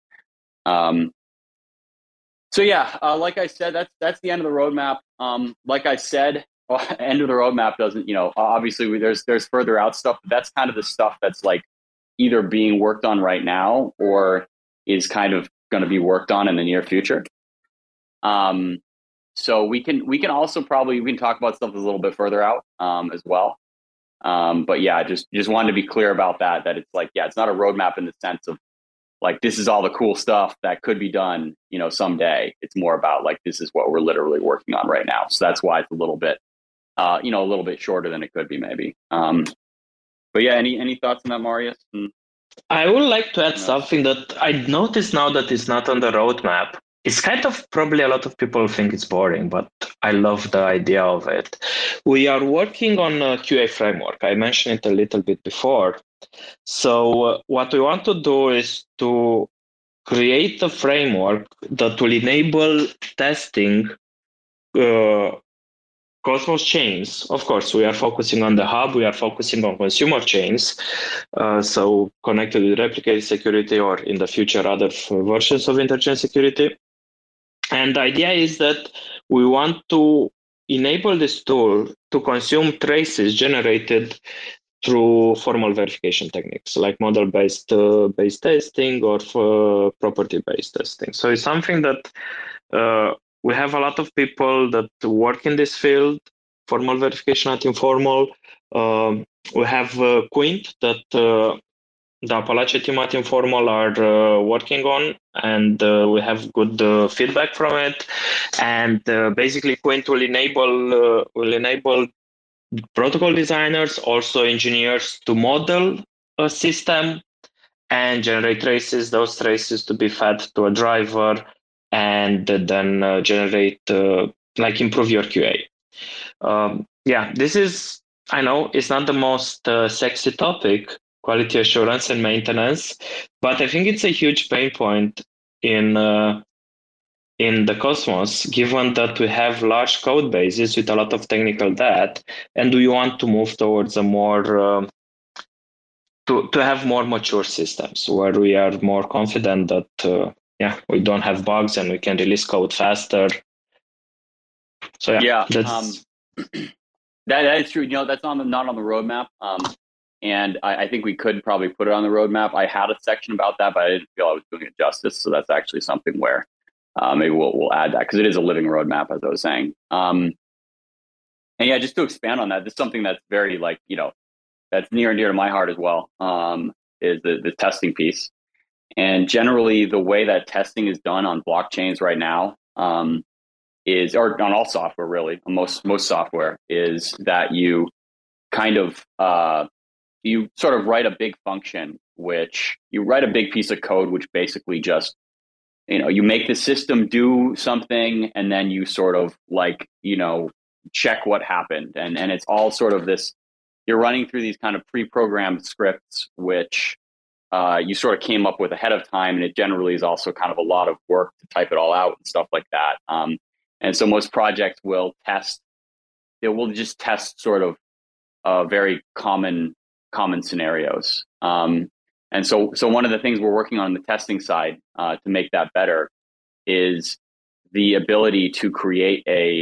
So yeah, like I said, that's the end of the roadmap. Like I said, end of the roadmap doesn't, obviously there's further out stuff, but that's kind of the stuff that's like either being worked on right now or is kind of going to be worked on in the near future. So we can also we can talk about stuff that's a little bit further out as well. But yeah, just wanted to be clear about that it's like, yeah, it's not a roadmap in the sense of like, this is all the cool stuff that could be done, someday. It's more about like, this is what we're literally working on right now. So that's why it's a little bit, a little bit shorter than it could be maybe. But yeah, any thoughts on that, Marius? I would like to add something that I noticed now that is not on the roadmap. It's kind of, probably a lot of people think it's boring, but I love the idea of it. We are working on a QA framework. I mentioned it a little bit before. So what we want to do is to create a framework that will enable testing Cosmos chains. Of course, we are focusing on the hub. We are focusing on consumer chains, so connected with replicated security, or in the future, other versions of interchain security. And the idea is that we want to enable this tool to consume traces generated through formal verification techniques like model-based testing or property-based testing. So it's something that we have a lot of people that work in this field, formal verification at informal. We have Quint that the Apalache team at Informal are working on, and we have good feedback from it. And basically, Quint will enable protocol designers, also engineers, to model a system and generate traces. Those traces to be fed to a driver, and then generate improve your QA. This is, I know it's not the most sexy topic, quality assurance and maintenance, but I think it's a huge pain point in the Cosmos, given that we have large code bases with a lot of technical debt, and we want to move towards a more to have more mature systems where we are more confident that we don't have bugs and we can release code faster. So that is true. That's not on the roadmap. And I think we could probably put it on the roadmap. I had a section about that, but I didn't feel I was doing it justice. So that's actually something where maybe we'll add that, because it is a living roadmap, as I was saying. And yeah, just to expand on that, this is something that's very that's near and dear to my heart as well, is the testing piece. And generally, the way that testing is done on blockchains right now, or on all software really, most software, is that you kind of you sort of write a big function, which you write a big piece of code, which basically just, you make the system do something, and then you sort of like, check what happened. And it's all sort of this, you're running through these kind of pre-programmed scripts, which you sort of came up with ahead of time. And it generally is also kind of a lot of work to type it all out and stuff like that. And so most projects will just test sort of very common scenarios. And so one of the things we're working on the testing side to make that better is the ability to create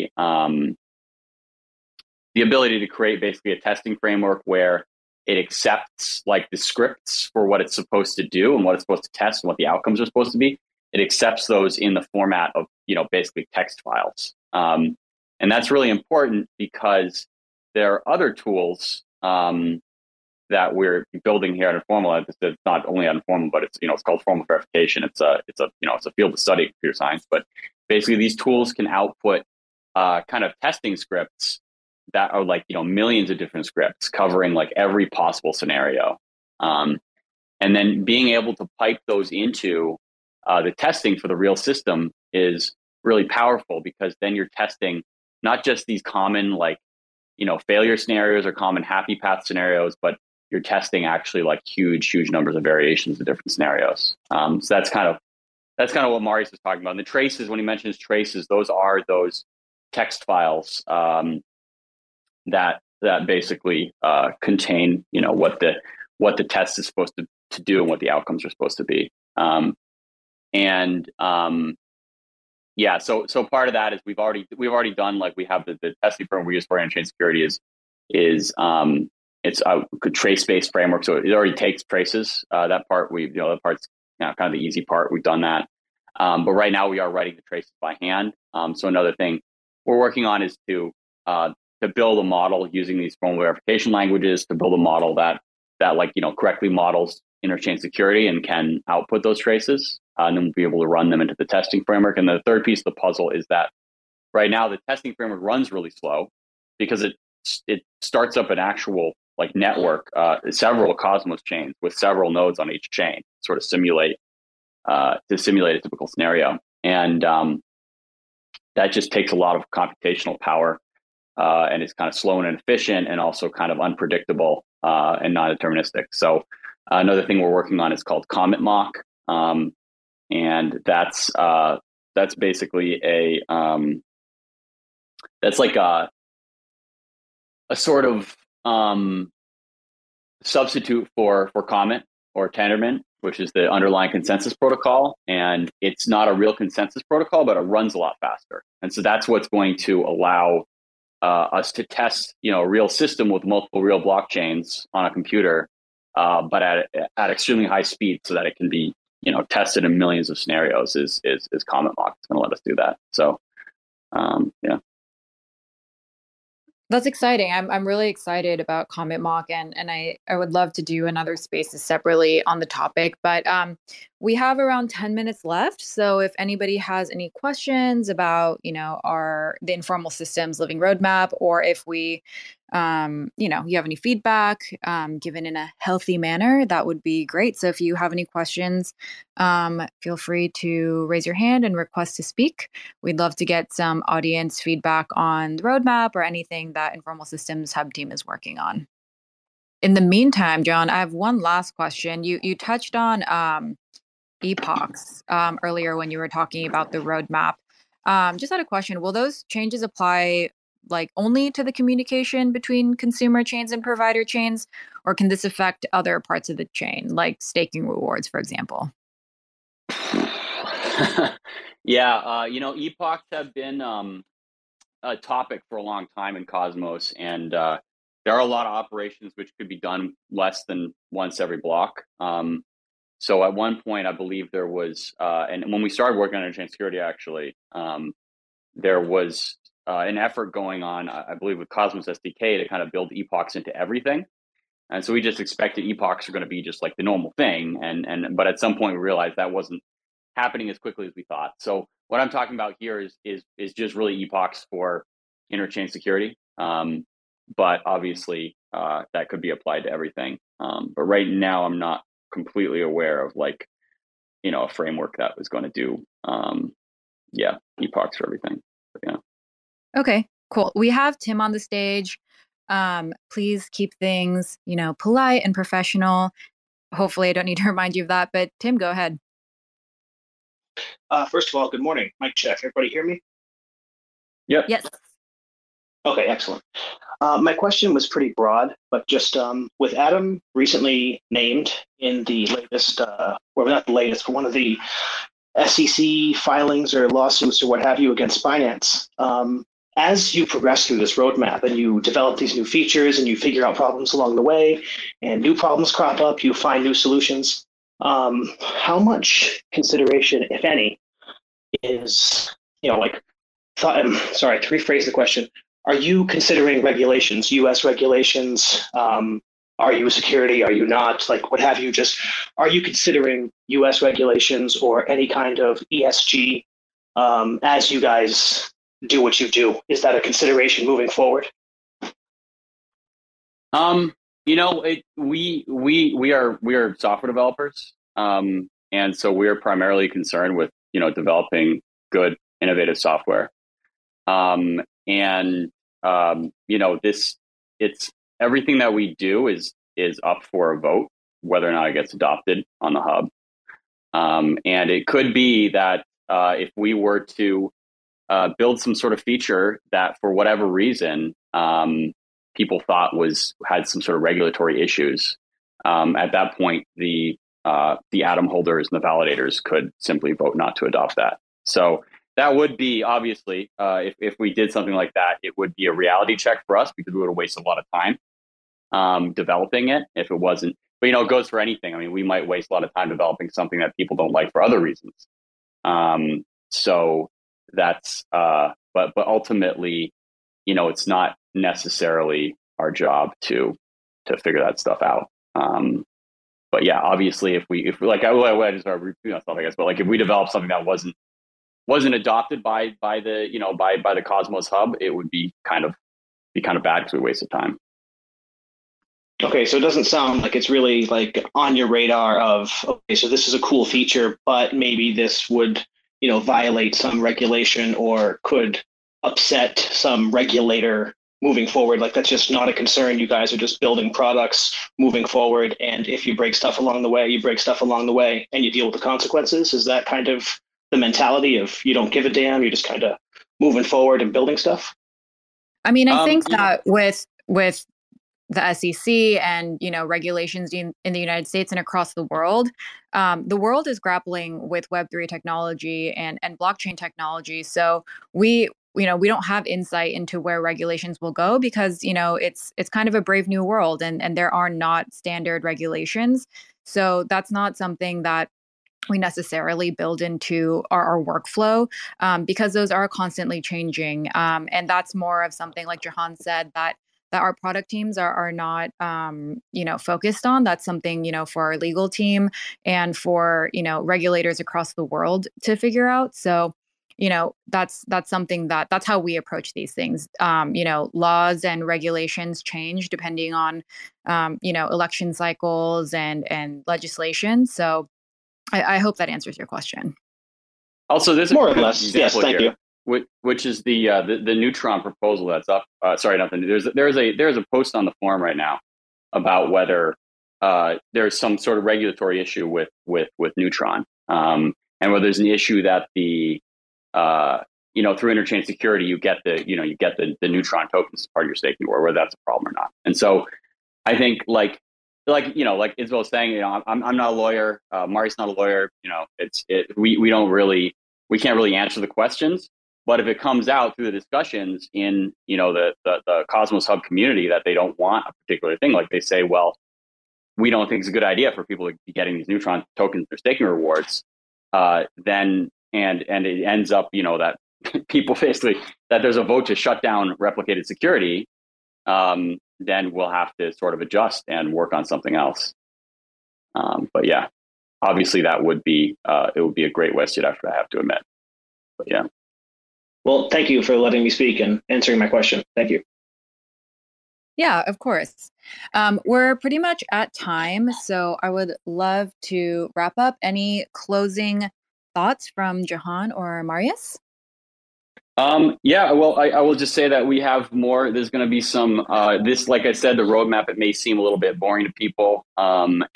basically a testing framework where it accepts like the scripts for what it's supposed to do and what it's supposed to test and what the outcomes are supposed to be. It accepts those in the format of, basically text files. And that's really important because there are other tools that we're building here at Informal. It's not only at Informal, but it's called formal verification. It's a field of study, computer science. But basically, these tools can output kind of testing scripts that are like millions of different scripts covering like every possible scenario, and then being able to pipe those into the testing for the real system is really powerful, because then you're testing not just these common like failure scenarios or common happy path scenarios, but you're testing actually like huge numbers of variations of different scenarios. So that's kind of what Marius was talking about. And the traces, when he mentions traces, those are those text files that basically contain what the test is supposed to do and what the outcomes are supposed to be. Yeah, so part of that is we've already done, like, we have the testing framework we use for interchain security is it's a trace-based framework, so it already takes traces. That part that part's kind of the easy part. We've done that, but right now we are writing the traces by hand. So another thing we're working on is to build a model using these formal verification languages, to build a model that correctly models interchain security and can output those traces, and then we'll be able to run them into the testing framework. And the third piece of the puzzle is that right now the testing framework runs really slow because it starts up an actual like network, several Cosmos chains with several nodes on each chain, sort of simulate a typical scenario, and that just takes a lot of computational power, and it's kind of slow and inefficient, and also kind of unpredictable and non-deterministic. So another thing we're working on is called Comet Mock, and that's basically that's like a sort of substitute for Comet or Tendermint, which is the underlying consensus protocol. And it's not a real consensus protocol, but it runs a lot faster. And so that's what's going to allow us to test, a real system with multiple real blockchains on a computer, but at extremely high speed, so that it can be, tested in millions of scenarios. Is Comet Mock. It's going to let us do that. So, yeah. That's exciting. I'm really excited about Comet Mock, and I would love to do another spaces separately on the topic. But we have around 10 minutes left. So if anybody has any questions about, the Informal Systems Living Roadmap, or if we, you have any feedback given in a healthy manner, that would be great. So if you have any questions, feel free to raise your hand and request to speak. We'd love to get some audience feedback on the roadmap or anything that Informal Systems Hub team is working on. In the meantime, John, I have one last question. You touched on epochs earlier when you were talking about the roadmap. Just had a question. Will those changes apply like only to the communication between consumer chains and provider chains, or can this affect other parts of the chain, like staking rewards, for example? Yeah, epochs have been a topic for a long time in Cosmos, and there are a lot of operations which could be done less than once every block. So at one point, I believe there was, and when we started working on interchain security, actually, there was an effort going on, I believe, with Cosmos SDK to kind of build epochs into everything. And so we just expected epochs are going to be just like the normal thing. But at some point we realized that wasn't happening as quickly as we thought. So what I'm talking about here is just really epochs for interchain security. But obviously that could be applied to everything. But right now I'm not completely aware of like, a framework that was going to do, epochs for everything. But, yeah. Okay, cool. We have Tim on the stage. Please keep things, polite and professional. Hopefully I don't need to remind you of that, but Tim, go ahead. First of all, good morning. Mic check. Everybody hear me? Yep. Yes. Okay, excellent. My question was pretty broad, but just with Atom recently named in the latest, well, not the latest, but one of the SEC filings or lawsuits or what have you against Binance, as you progress through this roadmap and you develop these new features and you figure out problems along the way and new problems crop up, you find new solutions, how much consideration, if any, is, to rephrase the question, are you considering regulations, U.S. regulations? Are you security? Are you not? Like, what have you? Are you considering U.S. regulations or any kind of ESG as you guys do what you do? Is that a consideration moving forward? We are software developers, and so we are primarily concerned with developing good, innovative software. It's everything that we do is up for a vote whether or not it gets adopted on the hub. And it could be that if we were to build some sort of feature that for whatever reason people thought had some sort of regulatory issues, at that point the Atom holders and the validators could simply vote not to adopt that. So that would be, obviously, if we did something like that, it would be a reality check for us because we would have wasted a lot of time developing it if it wasn't. But, it goes for anything. I mean, we might waste a lot of time developing something that people don't like for other reasons. So that's, but ultimately, it's not necessarily our job to figure that stuff out. But yeah, obviously, if we like, I just repeat myself, I guess, but like if we develop something that wasn't adopted by the Cosmos hub, it would be kind of bad because we wasted time. Okay, so it doesn't sound like it's really like on your radar of, okay, so this is a cool feature, but maybe this would, violate some regulation or could upset some regulator moving forward. Like that's just not a concern. You guys are just building products moving forward. And if you break stuff along the way, you break stuff along the way and you deal with the consequences. Is that kind of the mentality of you don't give a damn, you're just kind of moving forward and building stuff? I mean, I think that with the SEC and, regulations in the United States and across the world is grappling with Web3 technology and blockchain technology. So we don't have insight into where regulations will go because, it's kind of a brave new world and there are not standard regulations. So that's not something that we necessarily build into our workflow because those are constantly changing. And that's more of something like Jahan said that our product teams are not, focused on. That's something, for our legal team and for, regulators across the world to figure out. So, that's something that's how we approach these things. Laws and regulations change depending on, election cycles and legislation. So I hope that answers your question. Also, this more or less. Yes, thank you. Which is the Neutron proposal that's up. Sorry, nothing. There's a post on the forum right now about whether there's some sort of regulatory issue with Neutron, and whether there's an issue that the through interchain security you get the Neutron tokens as part of your staking, or whether that's a problem or not. And so I think like Isabel was saying, I'm not a lawyer. Mari's not a lawyer. We can't really answer the questions. But if it comes out through the discussions in, the Cosmos Hub community that they don't want a particular thing, like they say, well, we don't think it's a good idea for people to be getting these Neutron tokens or staking rewards, then it ends up, that people basically that there's a vote to shut down replicated security, then we'll have to sort of adjust and work on something else. But yeah, obviously that would be it would be a great wasted effort, I have to admit. But yeah. Well, thank you for letting me speak and answering my question. Thank you. Yeah, of course. We're pretty much at time, so I would love to wrap up. Any closing thoughts from Jahan or Marius? Yeah, well, I will just say that we have more. There's going to be some, this, like I said, the roadmap, it may seem a little bit boring to people. But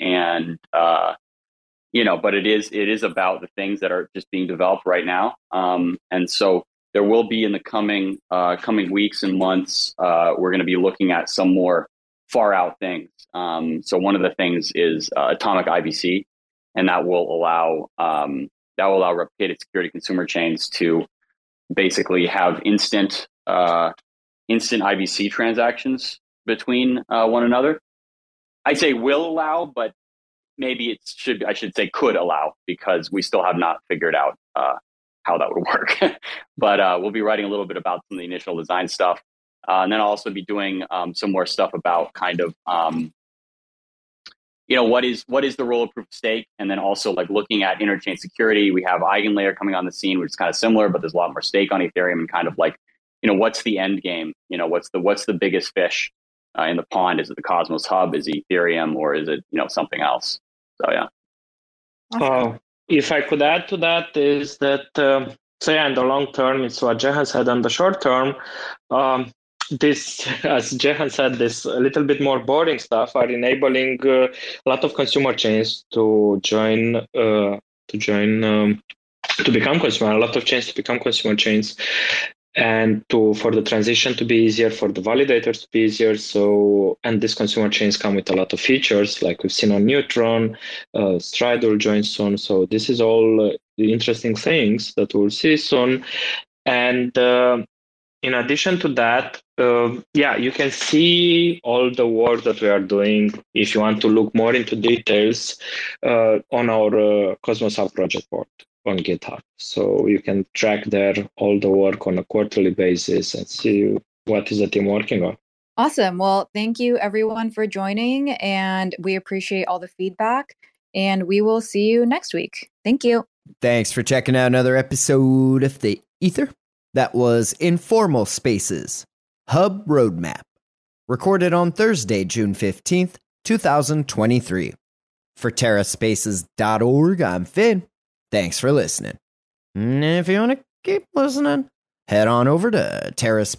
it is about the things that are just being developed right now. And so there will be in the coming weeks and months, we're going to be looking at some more far out things. So one of the things is atomic IBC, and that will allow replicated security consumer chains to basically have instant IBC transactions between one another. I say will allow, but maybe I should say could allow, because we still have not figured out how that would work. But we'll be writing a little bit about some of the initial design stuff. And then I'll also be doing some more stuff about kind of, what is the role of proof of stake? And then also like looking at interchain security. We have EigenLayer coming on the scene, which is kind of similar, but there's a lot more stake on Ethereum, and kind of like, what's the end game? What's the biggest fish in the pond? Is it the Cosmos Hub? Is it Ethereum, or is it, something else? So, yeah. Awesome. If I could add to that is that, in the long term, it's what Jahan said. On the short term, this, as Jahan said, this a little bit more boring stuff are enabling a lot of consumer chains to become consumer. A lot of chains to become consumer chains, and for the transition to be easier, for the validators to be easier. So, and these consumer chains come with a lot of features, like we've seen on Neutron. Stride will join soon. So this is all the interesting things that we'll see soon. And in addition to that, you can see all the work that we are doing, if you want to look more into details, on our Cosmos Hub project board on GitHub. So you can track there all the work on a quarterly basis and see what is the team working on. Awesome. Well, thank you everyone for joining, and we appreciate all the feedback, and we will see you next week. Thank you. Thanks for checking out another episode of The Ether. That was Informal Spaces, Hub Roadmap, recorded on Thursday, June 15th, 2023. For TerraSpaces.org, I'm Finn. Thanks for listening. And if you want to keep listening, head on over to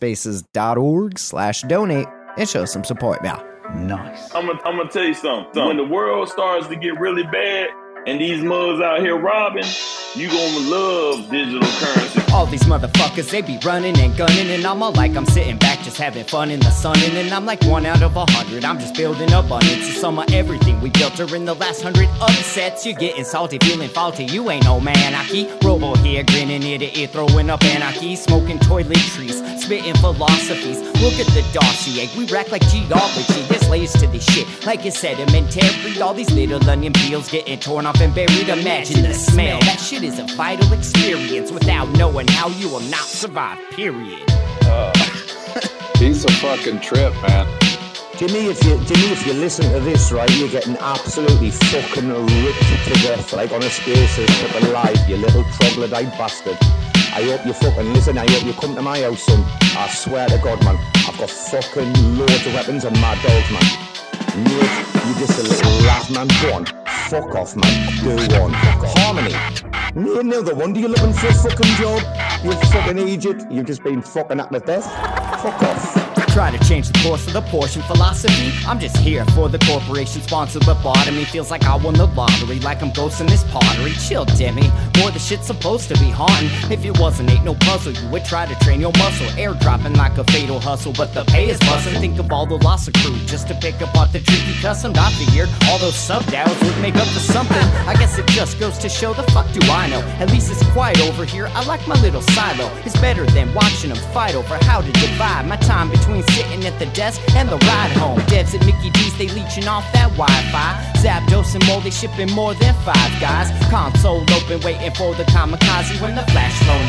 TerraSpaces.org/donate and show some support. Yeah. Nice. I'm gonna tell you something. When the world starts to get really bad and these mugs out here robbing, you gonna love digital currency. All these motherfuckers, they be running and gunning, and I'm all like, I'm sitting back just having fun in the sun, and I'm like 1 out of 100. I'm just building abundance. The sum of everything we built are in the last 100 upsets. You're getting salty, feeling faulty. You ain't no man. I keep Robo here, grinning ear to ear, throwing up anarchy, smoking toiletries, spitting philosophies. Look at the dossier. We rack like geology. There's layers to this shit, like it's sedimentary. All these little onion peels getting torn off and buried. Imagine the smell. That shit is a vital experience. Without knowing how, you will not survive, period. He's a fucking trip, man. Jimmy, if you listen to this, right, you're getting absolutely fucking ripped to death, like on a Spaces fucking live, you little troglodyte bastard. I hope you fucking listen, I hope you come to my house, son. I swear to God, man, I've got fucking loads of weapons and mad dogs, man. Mate, you just a little rat, man. Go on, fuck off, man. Do one. Harmony. Another one. Do you looking for a fucking job? You fucking idiot. You've just been fucking at the death. Fuck off. Try to change the course of the portion philosophy. I'm just here for the corporation sponsor lobotomy. Feels like I won the lottery, like I'm ghosting this pottery. Chill, Demi, boy, the shit's supposed to be haunting. If it wasn't, ain't no puzzle, you would try to train your muscle. Airdropping like a fatal hustle, but the pay is bustin'. Think of all the loss accrued just to pick apart the tricky custom. I figured all those sub-DAOs would make up for something. I guess it just goes to show, the fuck do I know? At least it's quiet over here, I like my little silo. It's better than watching them fight over how to divide my time between sitting at the desk and the ride home. Devs at Mickey D's, they leeching off that Wi-Fi. Zapdos and Mo, they shipping more than 5 guys. Console open, waiting for the kamikaze. When the flash phones bang, they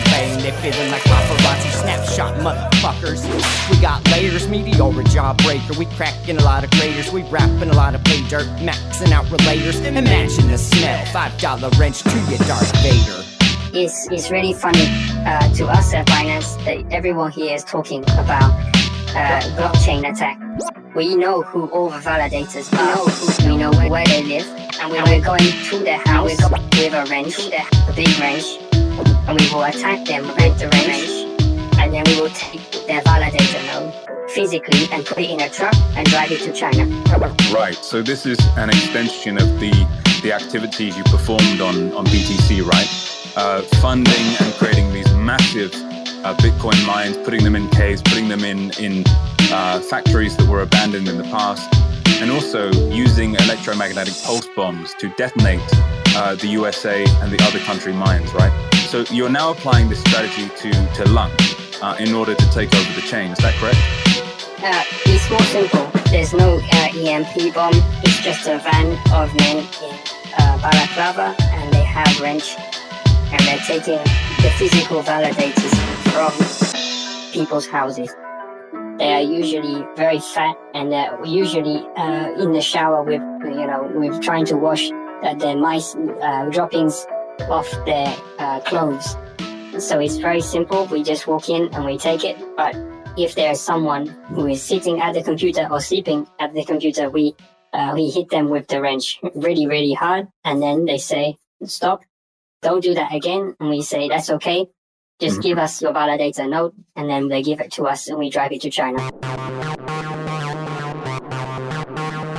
here feeling like paparazzi snapshot motherfuckers. We got layers, meteor jawbreaker. We cracking a lot of craters. We rapping a lot of pay dirt, maxing out relators. Imagine the smell, $5 wrench to your Darth Vader. It's really funny to us at Binance that everyone here is talking about blockchain attack. We know who all the validators are. We know where they live, and we're going to their house with a wrench, a big wrench, and we will attack them with the wrench, and then we will take their validator node physically and put it in a truck and drive it to China. Right. So this is an extension of the activities you performed on BTC, right? Funding and creating these massive Bitcoin mines, putting them in caves, putting them in factories that were abandoned in the past, and also using electromagnetic pulse bombs to detonate the USA and the other country mines, right? So you're now applying this strategy to Lung in order to take over the chain, is that correct? It's more simple. There's no EMP bomb. It's just a van of men in balaclava, and they have wrench, and they're taking the physical validators from people's houses. They are usually very fat, and they're usually in the shower with trying to wash their mice droppings off their clothes. So it's very simple. We just walk in and we take it. But if there's someone who is sitting at the computer or sleeping at the computer, we hit them with the wrench really, really hard, and then they say, "Stop, don't do that again." And we say, "That's okay. Just give us your validator node," and then they give it to us and we drive it to China.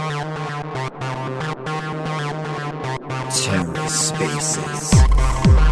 TerraSpaces.